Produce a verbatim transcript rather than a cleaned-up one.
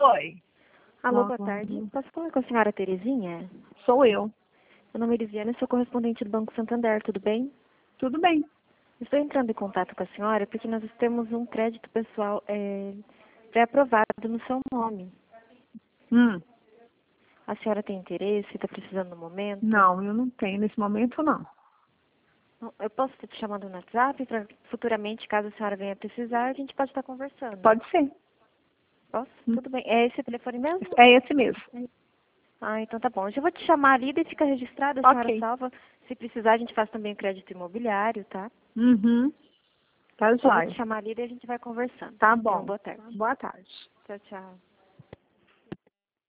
Oi. Alô, Ah, boa tarde. Posso falar com a senhora Terezinha? Sou eu. Meu nome é Elisiane, sou correspondente do Banco Santander, tudo bem? Tudo bem. Estou entrando em contato com a senhora porque nós temos um crédito pessoal é, pré-aprovado no seu nome. Hum. A senhora tem interesse? Está precisando no momento? Não, eu não tenho. Nesse momento, não. Eu posso estar te chamando no WhatsApp para futuramente, caso a senhora venha precisar, a gente pode estar conversando. Pode ser. Posso? Hum. Tudo bem. É esse telefone mesmo? É esse mesmo. Ah, então tá bom. Eu já vou te chamar ali e fica registrado, a senhora Ok. salva. Se precisar, a gente faz também o crédito imobiliário, tá? Uhum. Tá Eu vou te jóia. chamar ali e a gente vai conversando. Tá Tenha uma bom. boa tarde. Boa tarde. Tchau, tchau.